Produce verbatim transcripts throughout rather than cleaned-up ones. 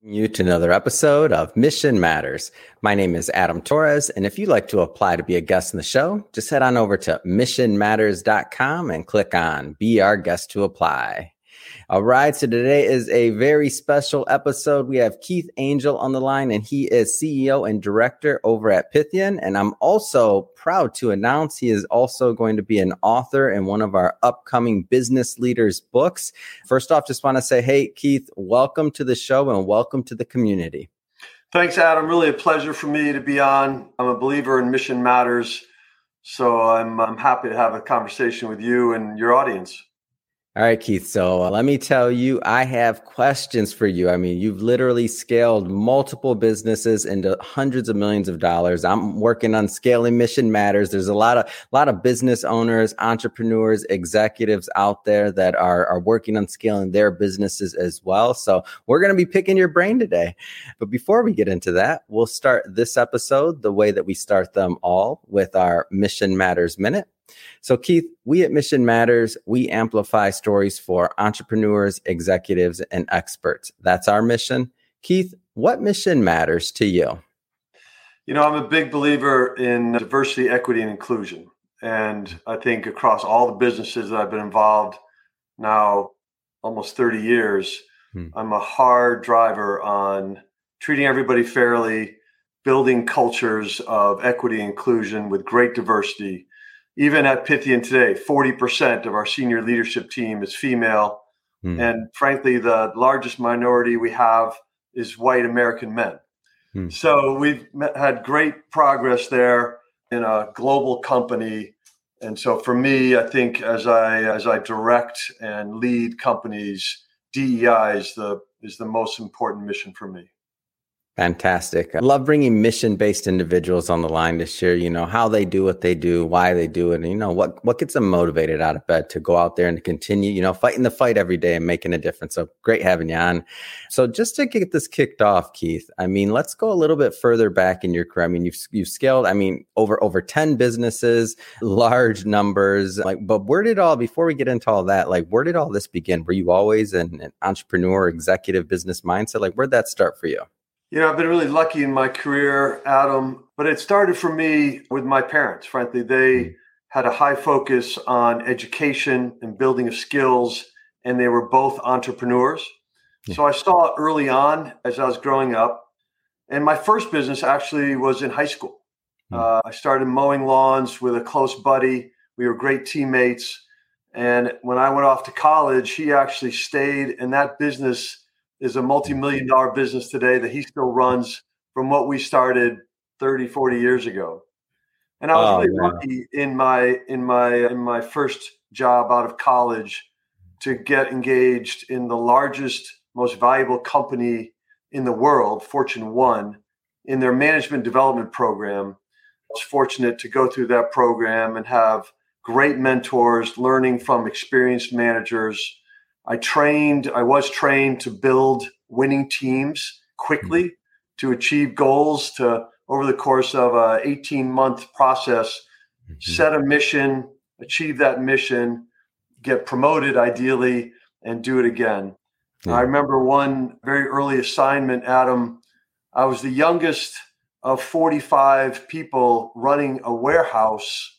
You to another episode of Mission Matters. My name is Adam Torres, and if you'd like to apply to be a guest in the show, just head on over to mission matters dot com and click on Be Our Guest to Apply. All right, so today is a very special episode. We have Keith Angel on the line, and he is C E O and director over at Pythian. And I'm also proud to announce he is also going to be an author in one of our upcoming business leaders books. First off, just want to say, hey, Keith, welcome to the show and welcome to the community. Thanks, Adam. Really a pleasure for me to be on. I'm a believer in Mission Matters, so I'm, I'm happy to have a conversation with you and your audience. All right, Keith. So uh, let me tell you, I have questions for you. I mean, you've literally scaled multiple businesses into hundreds of millions of dollars. I'm working on scaling Mission Matters. There's a lot of a lot of business owners, entrepreneurs, executives out there that are, are working on scaling their businesses as well. So we're going to be picking your brain today. But before we get into that, we'll start this episode the way that we start them all, with our Mission Matters Minute. So, Keith, we at Mission Matters, we amplify stories for entrepreneurs, executives, and experts. That's our mission. Keith, what mission matters to you? You know, I'm a big believer in diversity, equity, and inclusion. And I think across all the businesses that I've been involved now almost thirty years, hmm. I'm a hard driver on treating everybody fairly, building cultures of equity and inclusion with great diversity. Even at Pythian today, forty percent of our senior leadership team is female. Mm. And frankly, the largest minority we have is white American men. Mm. So we've met, had great progress there in a global company. And so for me, I think as I as I direct and lead companies, D E I is the is the most important mission for me. Fantastic. I love bringing mission-based individuals on the line to share, you know, how they do what they do, why they do it, and, you know, what, what gets them motivated out of bed to go out there and to continue, you know, fighting the fight every day and making a difference. So great having you on. So just to get this kicked off, Keith, I mean, let's go a little bit further back in your career. I mean, you've, you've scaled, I mean, over, over ten businesses, large numbers, like, but where did all, before we get into all that, like, where did all this begin? Were you always an, an entrepreneur, executive business mindset? Like, where'd that start for you? You know, I've been really lucky in my career, Adam, but it started for me with my parents. Frankly, they had a high focus on education and building of skills, and they were both entrepreneurs. Yeah. So I saw it early on as I was growing up. And my first business actually was in high school. Mm. Uh, I started mowing lawns with a close buddy. We were great teammates. And when I went off to college, he actually stayed in that business. Is a multi-million dollar business today that he still runs from what we started thirty, forty years ago. And I was oh, really wow. lucky in my in my in my first job out of college to get engaged in the largest, most valuable company in the world, Fortune one, in their management development program. I was fortunate to go through that program and have great mentors, learning from experienced managers. I trained, I was trained to build winning teams quickly mm-hmm. to achieve goals, to over the course of a eighteen month process, mm-hmm. set a mission, achieve that mission, get promoted ideally, and do it again. Mm-hmm. I remember one very early assignment, Adam. I was the youngest of forty-five people running a warehouse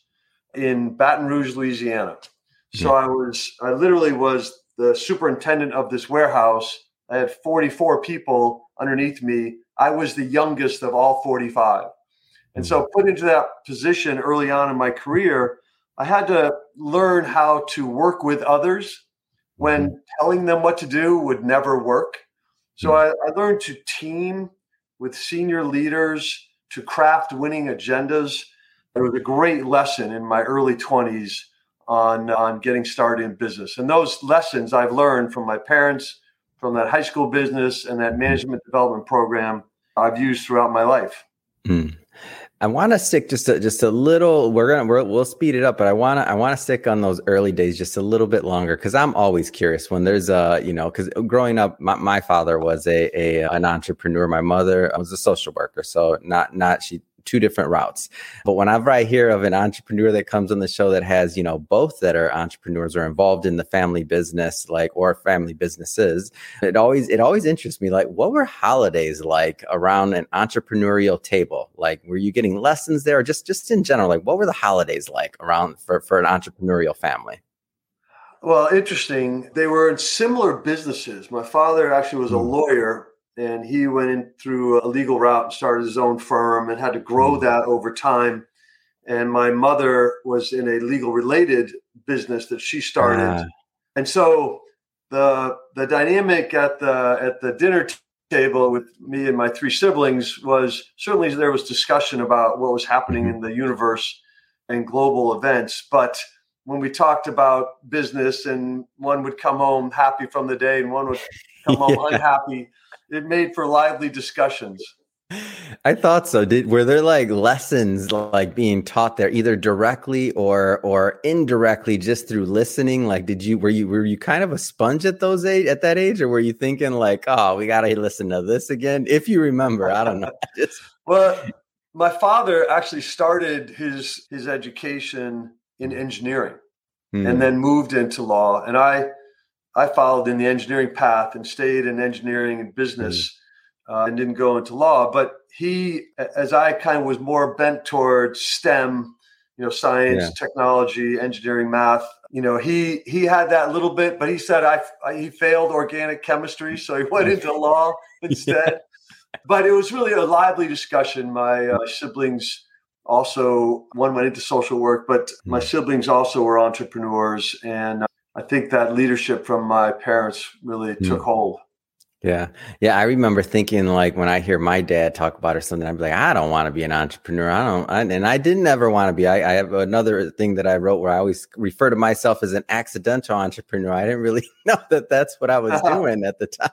in Baton Rouge, Louisiana. So mm-hmm. I was, I literally was the superintendent of this warehouse. I had forty-four people underneath me. I was the youngest of all forty-five. And so put into that position early on in my career, I had to learn how to work with others when telling them what to do would never work. So I, I learned to team with senior leaders to craft winning agendas. It was a great lesson in my early twenties on, on getting started in business. And those lessons I've learned from my parents, from that high school business and that management development program I've used throughout my life. Mm. I want to stick just a, just a little. We're gonna we're, we'll speed it up, but I want to I want to stick on those early days just a little bit longer because I'm always curious when there's a you know because growing up, my, my father was a, a an entrepreneur. My mother was a social worker, so not not she two different routes. But whenever I hear of an entrepreneur that comes on the show that has, you know, both that are entrepreneurs or involved in the family business, like, or family businesses, it always, it always interests me. Like, what were holidays like around an entrepreneurial table? Like, were you getting lessons there, or just, just in general? Like, what were the holidays like around for, for an entrepreneurial family? Well, interesting. They were in similar businesses. My father actually was a lawyer, and he went in through a legal route and started his own firm and had to grow that over time. And my mother was in a legal related business that she started. Ah. And so the the dynamic at the at the dinner t- table with me and my three siblings was certainly there was discussion about what was happening mm-hmm. in the universe and global events. But when we talked about business and one would come home happy from the day and one would come home yeah. unhappy, it made for lively discussions. I thought so. Did were there like lessons like being taught there either directly or or indirectly just through listening? Like, did you were you were you kind of a sponge at those age at that age, or were you thinking like, oh, we gotta listen to this again? If you remember, I don't know. Just... Well, my father actually started his his education in engineering mm. and then moved into law. And I, I followed in the engineering path and stayed in engineering and business mm. uh, and didn't go into law. But he, as I kind of was more bent towards STEM, you know, science, yeah. technology, engineering, math, you know, he, he had that little bit, but he said, I, I he failed organic chemistry. So he went into law instead, yeah. But it was really a lively discussion. My uh, siblings also, one went into social work, but my siblings also were entrepreneurs. And I think that leadership from my parents really mm. took hold. Yeah. Yeah. I remember thinking like when I hear my dad talk about it or something, I'd be like, I don't want to be an entrepreneur. I don't. I, and I didn't ever want to be. I, I have another thing that I wrote where I always refer to myself as an accidental entrepreneur. I didn't really know that that's what I was doing at the time.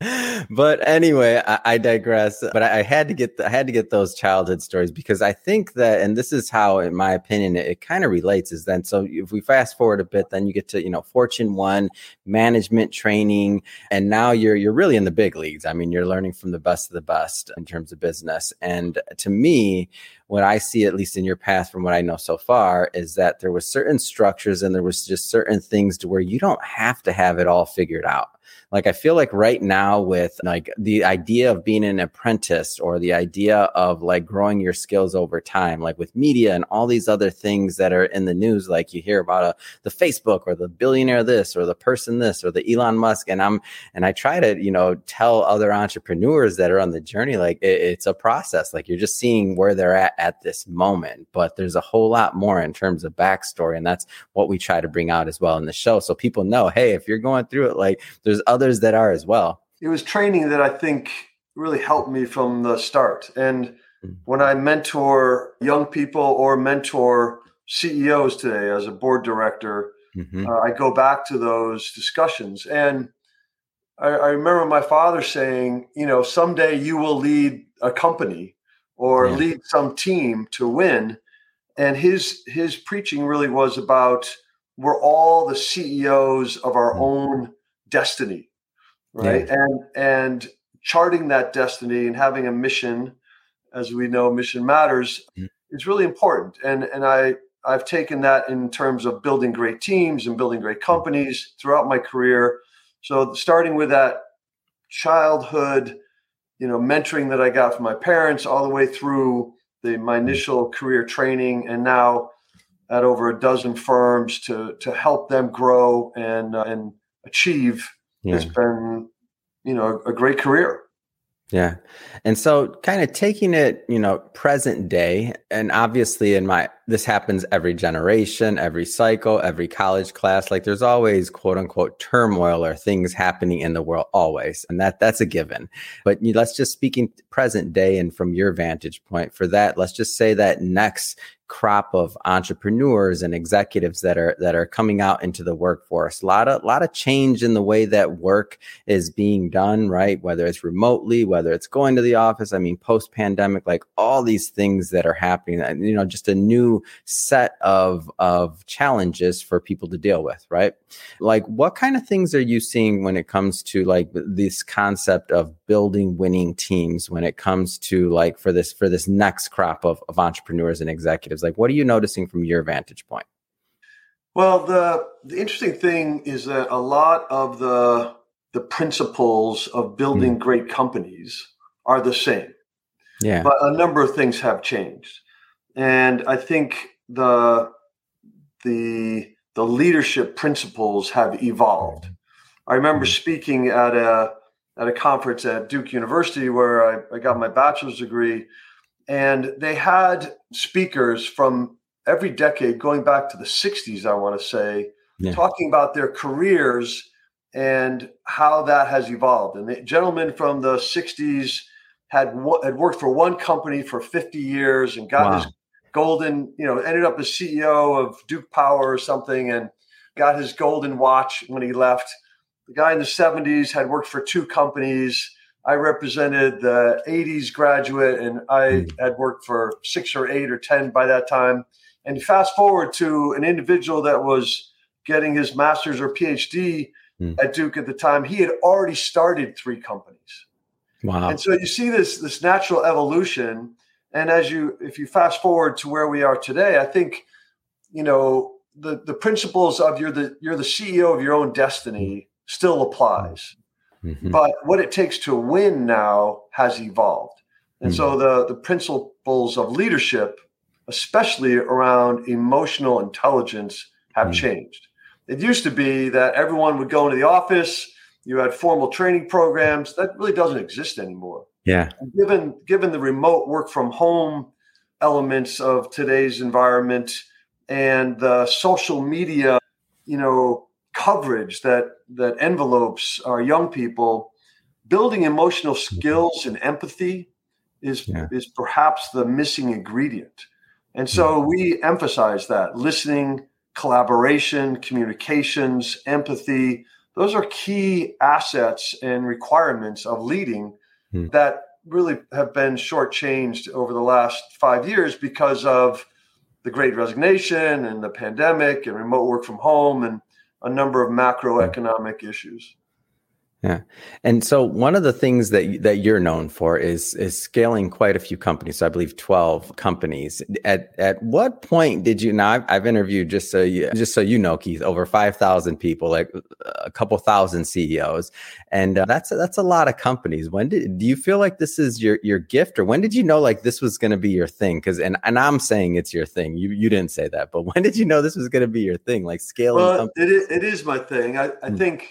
But anyway, I, I digress. But I, I had to get the, I had to get those childhood stories because I think that, and this is how, in my opinion, it, it kind of relates. Is then so if we fast forward a bit, then you get to you know Fortune One management training, and now you're you're really in the big leagues. I mean, you're learning from the best of the best in terms of business. And to me, what I see, at least in your path, from what I know so far, is that there was certain structures and there was just certain things to where you don't have to have it all figured out. Like, I feel like right now with like the idea of being an apprentice or the idea of like growing your skills over time, like with media and all these other things that are in the news, like you hear about a, the Facebook or the billionaire this or the person this or the Elon Musk. And I'm, and I try to, you know, tell other entrepreneurs that are on the journey, like it, it's a process. Like you're just seeing where they're at at this moment, but there's a whole lot more in terms of backstory. And that's what we try to bring out as well in the show. So people know, hey, if you're going through it, like there's other others that are as well. It was training that I think really helped me from the start. And when I mentor young people or mentor C E Os today as a board director, mm-hmm. uh, I go back to those discussions. And I, I remember my father saying, you know, someday you will lead a company or yeah. lead some team to win. And his his preaching really was about we're all the C E Os of our mm-hmm. own destiny, right? Yeah. And and charting that destiny and having a mission, as we know, mission matters, mm-hmm. is really important. And and I I've taken that in terms of building great teams and building great companies throughout my career. So starting with that childhood, you know, mentoring that I got from my parents, all the way through the my initial career training, and now at over a dozen firms to to help them grow and uh, and achieve. Yeah. It's been, you know, a great career. Yeah. And so kind of taking it, you know, present day, and obviously in my, this happens every generation, every cycle, every college class, like there's always quote unquote turmoil or things happening in the world always. And that that's a given. But you, let's just speaking present day and from your vantage point for that, let's just say that next crop of entrepreneurs and executives that are that are coming out into the workforce. A lot of lot of change in the way that work is being done, right? Whether it's remotely, whether it's going to the office. I mean, post-pandemic, like all these things that are happening, you know, just a new new set of, of challenges for people to deal with, right? Like, what kind of things are you seeing when it comes to like this concept of building winning teams when it comes to like for this, for this next crop of, of entrepreneurs and executives? Like, what are you noticing from your vantage point? Well, the, the interesting thing is that a lot of the, the principles of building mm. great companies are the same. Yeah. But a number of things have changed. And I think the the the leadership principles have evolved. I remember mm-hmm. speaking at a at a conference at Duke University where I, I got my bachelor's degree, and they had speakers from every decade going back to the sixties, I want to say, yeah. talking about their careers and how that has evolved. And the gentleman from the sixties had had worked for one company for fifty years and got wow. his golden, you know, ended up as C E O of Duke Power or something and got his golden watch when he left. The guy in the seventies had worked for two companies. I represented the eighties graduate and I mm. had worked for six or eight or ten by that time. And fast forward to an individual that was getting his master's or PhD mm. at Duke at the time. He had already started three companies. Wow. And so you see this, this natural evolution. And as you, if you fast forward to where we are today, I think, you know, the, the principles of you're the, you're the C E O of your own destiny still applies. Mm-hmm. But what it takes to win now has evolved. And mm-hmm. so the, the principles of leadership, especially around emotional intelligence, have mm-hmm. changed. It used to be that everyone would go into the office, you had formal training programs. That really doesn't exist anymore. Yeah. And given given the remote work from home elements of today's environment and the social media, you know, coverage that that envelopes our young people, building emotional skills and empathy is yeah. is perhaps the missing ingredient. And so yeah. we emphasize that listening, collaboration, communications, empathy. Those are key assets and requirements of leading hmm. that really have been shortchanged over the last five years because of the Great Resignation and the pandemic and remote work from home and a number of macroeconomic issues. Yeah. And so one of the things that that you're known for is is scaling quite a few companies. So I believe twelve companies. At at what point did you, now I've, I've interviewed, just so you just so you know, Keith, over five thousand people, like a couple thousand C E Os. And uh, that's that's a lot of companies. When did do you feel like this is your your gift, or when did you know like this was going to be your thing? Cuz and and I'm saying it's your thing. You you didn't say that, but when did you know this was going to be your thing, like scaling well, companies? It is, it is my thing. I I mm. think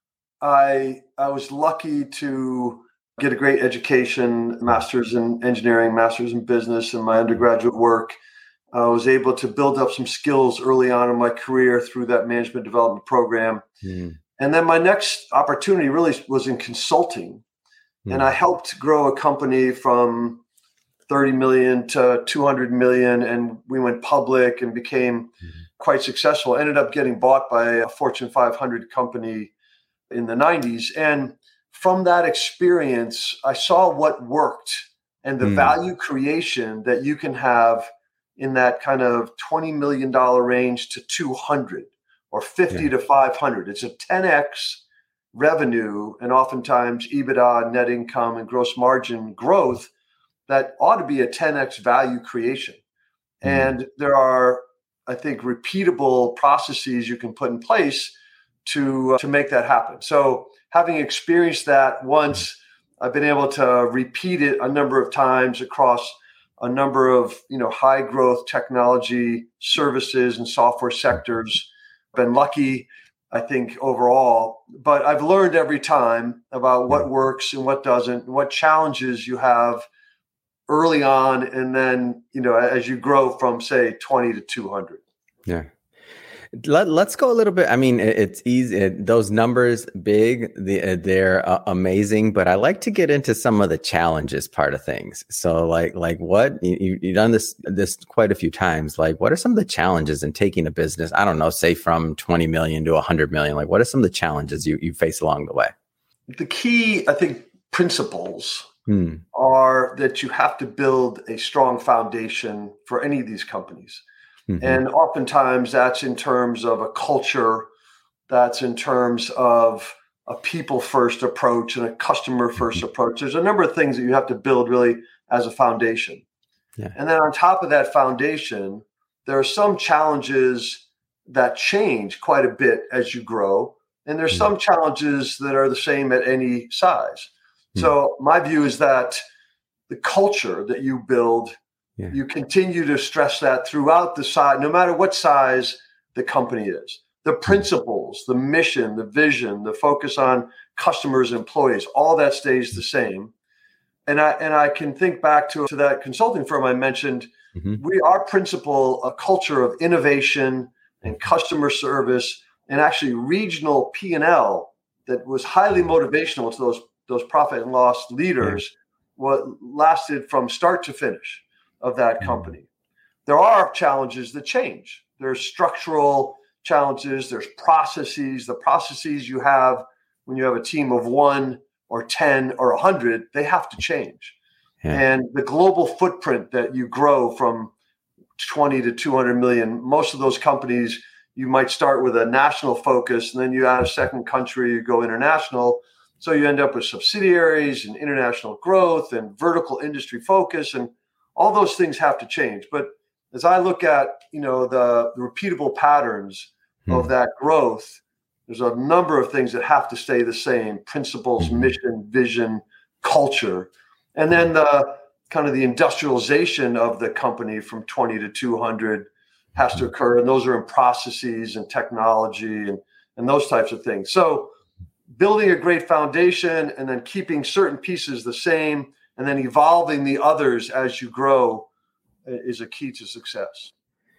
I I was lucky to get a great education, master's in engineering, master's in business, and my undergraduate work. I was able to build up some skills early on in my career through that management development program. Mm. And then my next opportunity really was in consulting. Mm. And I helped grow a company from thirty million to two hundred million. And we went public and became mm. quite successful. I ended up getting bought by a Fortune five hundred company in the nineties. And from that experience, I saw what worked and the mm. value creation that you can have in that kind of twenty million dollars range to two hundred or fifty yeah. to five hundred. It's a ten X revenue and oftentimes EBITDA, net income, and gross margin growth that ought to be a ten X value creation. Mm. And there are, I think, repeatable processes you can put in place to uh, to make that happen. So having experienced that once, I've been able to repeat it a number of times across a number of, you know, high growth technology services and software sectors. Been lucky, I think, overall, but I've learned every time about what works and what doesn't, and what challenges you have early on, and then, you know, as you grow from, say, twenty to two hundred. Yeah. Let, let's go a little bit. I mean, it, it's easy. It, those numbers big, the, they're uh, amazing, but I like to get into some of the challenges part of things. So like, like what you, you've done this, this quite a few times. Like, what are some of the challenges in taking a business? I don't know, say from twenty million to a hundred million, like what are some of the challenges you, you face along the way? The key, I think, principles hmm. are that you have to build a strong foundation for any of these companies. Mm-hmm. And oftentimes that's in terms of a culture, that's in terms of a people first approach and a customer first mm-hmm. approach. There's a number of things that you have to build really as a foundation. Yeah. And then on top of that foundation, there are some challenges that change quite a bit as you grow. And there's mm-hmm. some challenges that are the same at any size. Mm-hmm. So my view is that the culture that you build, yeah. you continue to stress that throughout the size, no matter what size the company is. The principles, the mission, the vision, the focus on customers, employees, all that stays the same. And I and I can think back to, to that consulting firm I mentioned. Mm-hmm. We our principle, a culture of innovation and customer service, and actually regional P and L that was highly motivational to those those profit and loss leaders. Yeah. What lasted from start to finish of that company. Mm-hmm. There are challenges that change. There's structural challenges, there's processes. The processes you have when you have a team of one or ten or a hundred, they have to change. Yeah. And the global footprint that you grow from twenty to two hundred million, most of those companies, you might start with a national focus and then you add a second country, you go international. So you end up with subsidiaries and international growth and vertical industry focus, and all those things have to change. But as I look at, you know, the, the repeatable patterns hmm. of that growth, there's a number of things that have to stay the same: principles, hmm. mission, vision, culture, and then the kind of the industrialization of the company from twenty to two hundred has to occur, and those are in processes and technology and and those types of things. So building a great foundation and then keeping certain pieces the same and then evolving the others as you grow is a key to success.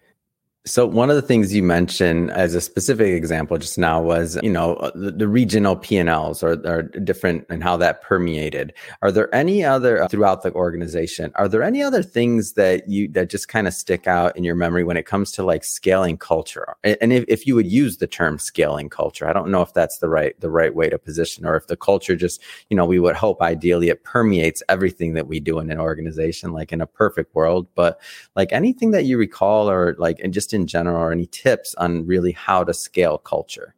So one of the things you mentioned as a specific example just now was, you know, the, the regional P and Ls are, are different and how that permeated. Are there any other, throughout the organization, are there any other things that you, that just kind of stick out in your memory when it comes to like scaling culture? And if, if you would use the term scaling culture, I don't know if that's the right, the right way to position, or if the culture just, you know, we would hope ideally it permeates everything that we do in an organization, like in a perfect world, but like anything that you recall or like, and just in general, or any tips on really how to scale culture?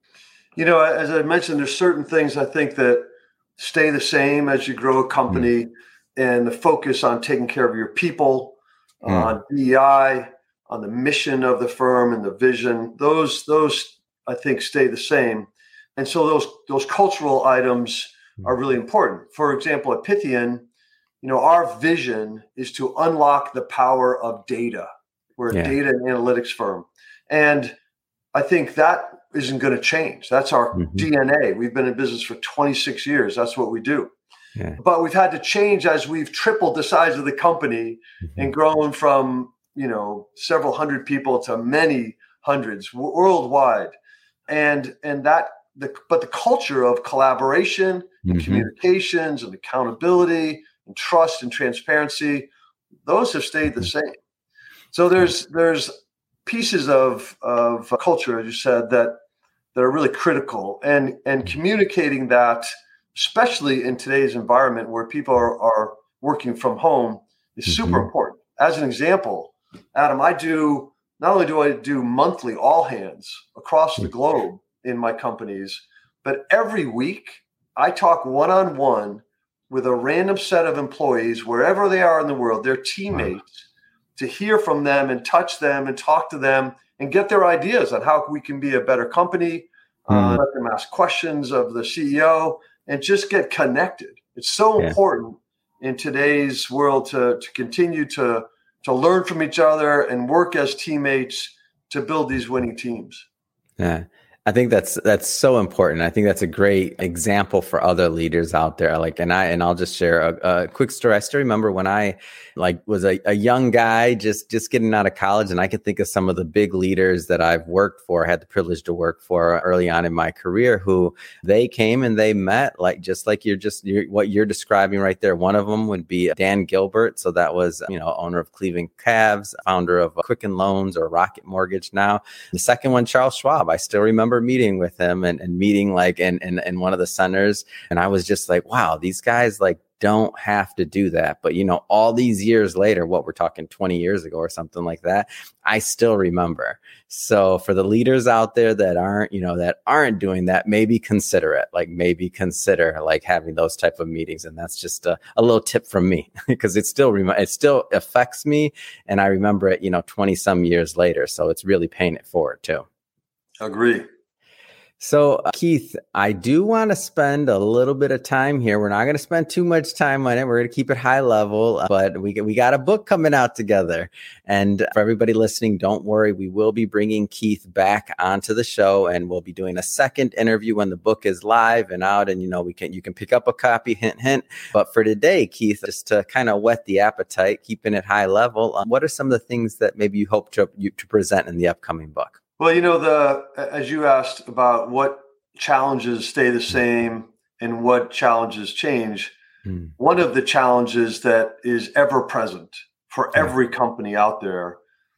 You know, as I mentioned, there's certain things I think that stay the same as you grow a company, mm. and the focus on taking care of your people, mm. on D E I, on the mission of the firm and the vision. Those, those I think stay the same. And so those, those cultural items mm. are really important. For example, at Pythian, you know, our vision is to unlock the power of data. We're a yeah. data and analytics firm. And I think that isn't going to change. That's our mm-hmm. D N A. We've been in business for twenty-six years. That's what we do. Yeah. But we've had to change as we've tripled the size of the company mm-hmm. and grown from, you know, several hundred people to many hundreds worldwide. And and that the but the culture of collaboration and mm-hmm. communications and accountability and trust and transparency, those have stayed the same. So there's there's pieces of of culture, as you said, that that are really critical, and and communicating that, especially in today's environment where people are, are working from home, is mm-hmm. super important. As an example, Adam, I do not only do I do monthly all hands across the globe in my companies, but every week I talk one on one with a random set of employees wherever they are in the world, their teammates. Wow. To hear from them and touch them and talk to them and get their ideas on how we can be a better company, mm. uh, let them ask questions of the C E O and just get connected. It's so yeah. important in today's world to, to continue to, to learn from each other and work as teammates to build these winning teams. Yeah. I think that's that's so important. I think that's a great example for other leaders out there. Like, and I and I'll just share a, a quick story. I still remember when I like was a, a young guy just just getting out of college, and I could think of some of the big leaders that I've worked for, had the privilege to work for early on in my career, who they came and they met like just like you're just you're, what you're describing right there. One of them would be Dan Gilbert. So that was, you know, owner of Cleveland Cavs, founder of Quicken Loans or Rocket Mortgage now. The second one, Charles Schwab. I still remember remember meeting with him and, and meeting like in, in, in one of the centers. And I was just like, wow, these guys like don't have to do that. But, you know, all these years later, what we're talking twenty years ago or something like that, I still remember. So for the leaders out there that aren't, you know, that aren't doing that, maybe consider it, like maybe consider like having those type of meetings. And that's just a, a little tip from me because it still, rem- it still affects me. And I remember it, you know, twenty some years later. So it's really paying it forward too. Agree. So, uh, Keith, I do want to spend a little bit of time here. We're not going to spend too much time on it. We're going to keep it high level, but we we got a book coming out together. And for everybody listening, don't worry. We will be bringing Keith back onto the show, and we'll be doing a second interview when the book is live and out. And, you know, we can you can pick up a copy, hint, hint. But for today, Keith, just to kind of whet the appetite, keeping it high level, um, what are some of the things that maybe you hope to, you, to present in the upcoming book? Well, you know, the as you asked about what challenges stay the same and what challenges change, hmm. one of the challenges that is ever present for every company out there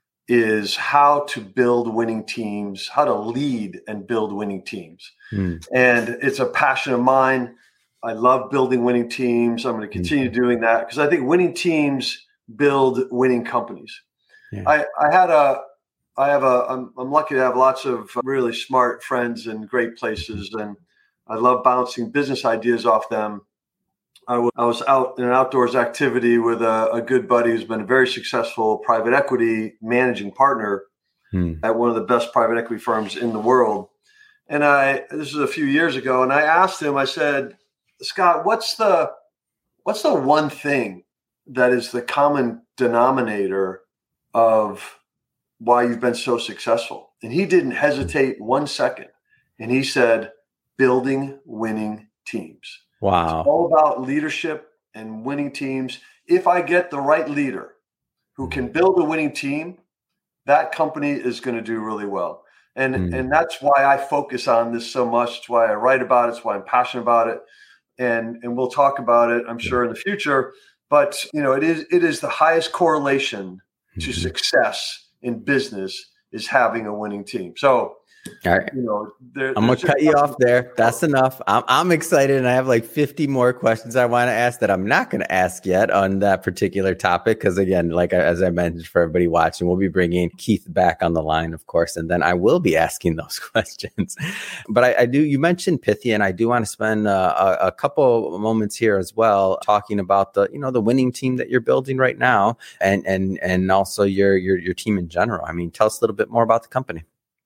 is how to build winning teams, how to lead and build winning teams. Hmm. And it's a passion of mine. I love building winning teams. I'm going to continue hmm. doing that because I think winning teams build winning companies. Yeah. I, I had a I have a, I'm, I'm lucky to have lots of really smart friends in great places, and I love bouncing business ideas off them. I, w- I was out in an outdoors activity with a, a good buddy who's been a very successful private equity managing partner hmm. at one of the best private equity firms in the world. And I, this was a few years ago, and I asked him, I said, Scott, what's the, what's the one thing that is the common denominator of why you've been so successful? And he didn't hesitate one second. And he said, building winning teams. Wow. It's all about leadership and winning teams. If I get the right leader who can build a winning team, that company is going to do really well. And, mm. and that's why I focus on this so much. It's why I write about it. It's why I'm passionate about it. And, and we'll talk about it, I'm sure, in the future. But, you know, it is, it is the highest correlation to mm-hmm. success in business is having a winning team. So, all right. You know, there, I'm going to cut you off there. That's enough. I'm, I'm excited. And I have like fifty more questions I want to ask that I'm not going to ask yet on that particular topic. Because again, like as I mentioned for everybody watching, we'll be bringing Keith back on the line, of course. And then I will be asking those questions. But I, I do, you mentioned Pythia, and I do want to spend uh, a, a couple moments here as well, talking about the, you know, the winning team that you're building right now, and, and, and also your, your, your team in general. I mean, tell us a little bit more about the company.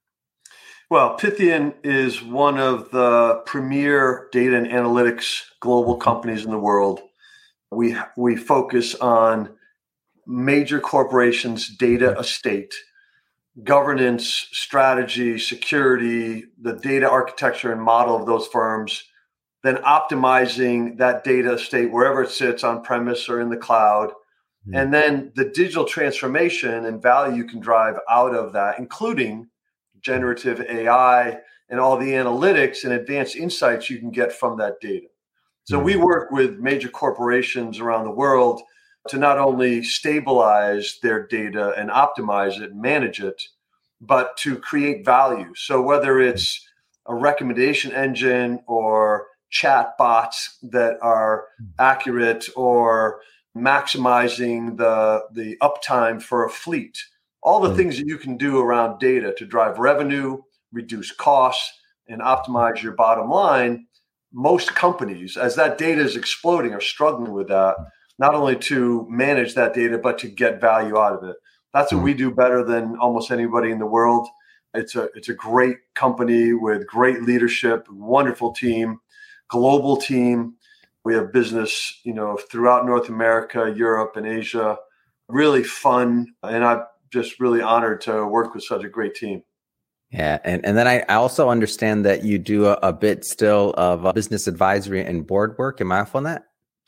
Well, Pythian is one of the premier data and analytics global companies in the world. We we focus on major corporations' data estate, governance, strategy, security, the data architecture and model of those firms, then optimizing that data estate wherever it sits, on premise or in the cloud, mm-hmm. and then the digital transformation and value you can drive out of that, including generative A I and all the analytics and advanced insights you can get from that data. So we work with major corporations around the world to not only stabilize their data and optimize it and manage it, but to create value. So whether it's a recommendation engine or chat bots that are accurate, or maximizing the, the uptime for a fleet, all the things that you can do around data to drive revenue, reduce costs, and optimize your bottom line. Most companies, as that data is exploding, are struggling with that, not only to manage that data, but to get value out of it. That's what we do better than almost anybody in the world. It's a, it's a great company with great leadership, wonderful team, global team. We have business, you know, throughout North America, Europe, and Asia. Really fun. And I've just really honored to work with such a great team. Yeah. And, and then I, I also understand that you do a, a bit still of uh, business advisory and board work. Am I off on that?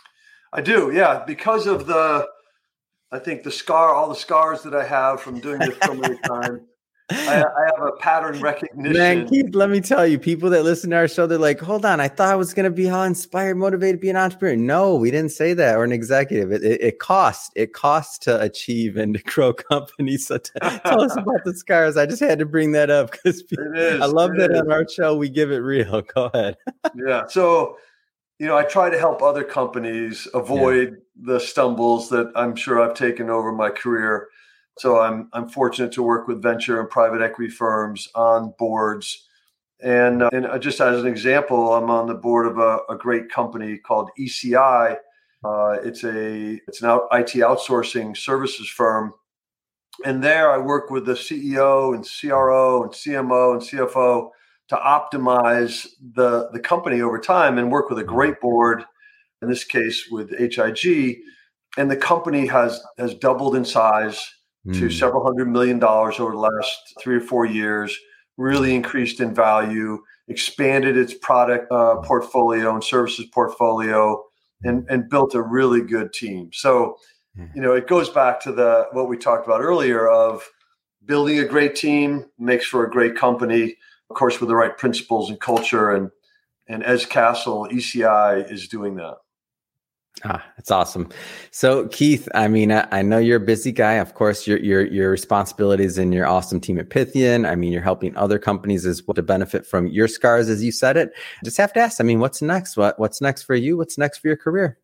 I do. Yeah. Because of the, I think the scar, all the scars that I have from doing this so many times, I, I have a pattern recognition. Man, Keith, let me tell you, people that listen to our show, they're like, hold on, I thought I was going to be how inspired, motivated to be an entrepreneur. No, we didn't say that, or an executive. It, it, it costs. It costs to achieve and to grow companies. So t- tell us about the scars. I just had to bring that up because I love that is. On our show, we give it real. Go ahead. Yeah. So, you know, I try to help other companies avoid yeah. the stumbles that I'm sure I've taken over my career. So I'm I'm fortunate to work with venture and private equity firms on boards. And, uh, and just as an example, I'm on the board of a, a great company called E C I. Uh, it's a it's an out, I T outsourcing services firm. And there I work with the C E O and C R O and C M O and C F O to optimize the, the company over time and work with a great board, in this case with H I G. And the company has has doubled in size to several hundred million dollars over the last three or four years, really increased in value, expanded its product uh, portfolio and services portfolio, and, and built a really good team. So, you know, it goes back to the what we talked about earlier of building a great team makes for a great company, of course, with the right principles and culture. And, and Ez Castle, E C I, is doing that. Ah, that's awesome. So Keith, I mean, I, I know you're a busy guy. Of course, your your your responsibilities and your awesome team at Pythian. I mean, you're helping other companies as well to benefit from your scars, as you said it. Just have to ask, I mean, what's next? What what's next for you? What's next for your career?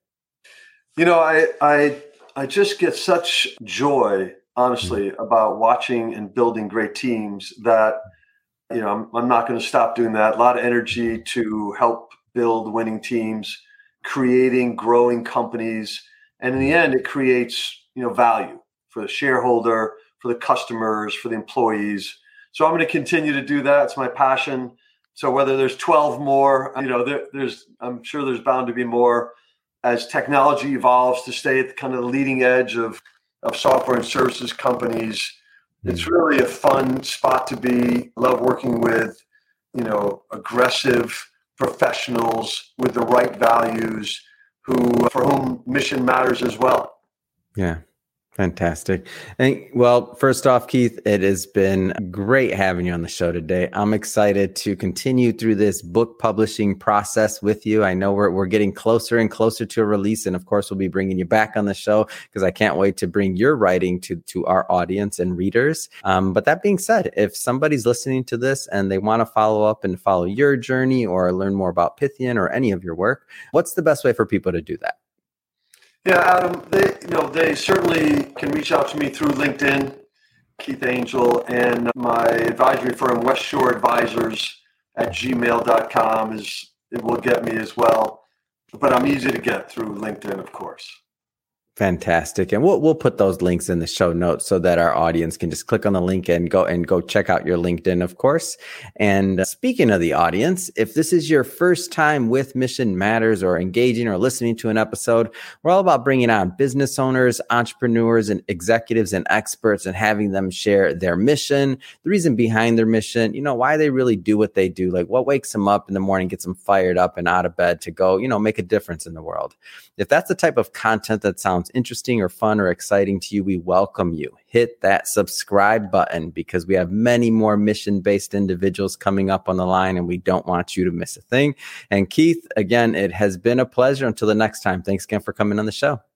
You know, I I I just get such joy, honestly, mm-hmm. about watching and building great teams that, you know, I'm I'm not going to stop doing that. A lot of energy to help build winning teams, creating, growing companies. And in the end, it creates, you know, value for the shareholder, for the customers, for the employees. So I'm going to continue to do that. It's my passion. So whether there's twelve more, you know, there, there's, I'm sure there's bound to be more as technology evolves to stay at kind of the leading edge of, of software and services companies. Mm-hmm. It's really a fun spot to be. I love working with, you know, aggressive professionals with the right values who, for whom mission matters as well. Yeah. Fantastic. And well, first off, Keith, it has been great having you on the show today. I'm excited to continue through this book publishing process with you. I know we're we're getting closer and closer to a release. And of course, we'll be bringing you back on the show because I can't wait to bring your writing to, to our audience and readers. Um, but that being said, if somebody's listening to this and they want to follow up and follow your journey or learn more about Pythian or any of your work, what's the best way for people to do that? Yeah, Adam, they, you know, they certainly can reach out to me through LinkedIn, Keith Angel, and my advisory firm, West Shore Advisors at gmail dot com is, it will get me as well. But I'm easy to get through LinkedIn, of course. Fantastic. And we'll we'll put those links in the show notes so that our audience can just click on the link and go and go check out your LinkedIn, of course. And uh, speaking of the audience, if this is your first time with Mission Matters or engaging or listening to an episode, we're all about bringing on business owners, entrepreneurs, and executives and experts and having them share their mission, the reason behind their mission, you know, why they really do what they do, like what wakes them up in the morning, gets them fired up and out of bed to go, you know, make a difference in the world. If that's the type of content that sounds interesting or fun or exciting to you, we welcome you. Hit that subscribe button because we have many more mission-based individuals coming up on the line and we don't want you to miss a thing. And Keith, again, it has been a pleasure. Until the next time, thanks again for coming on the show.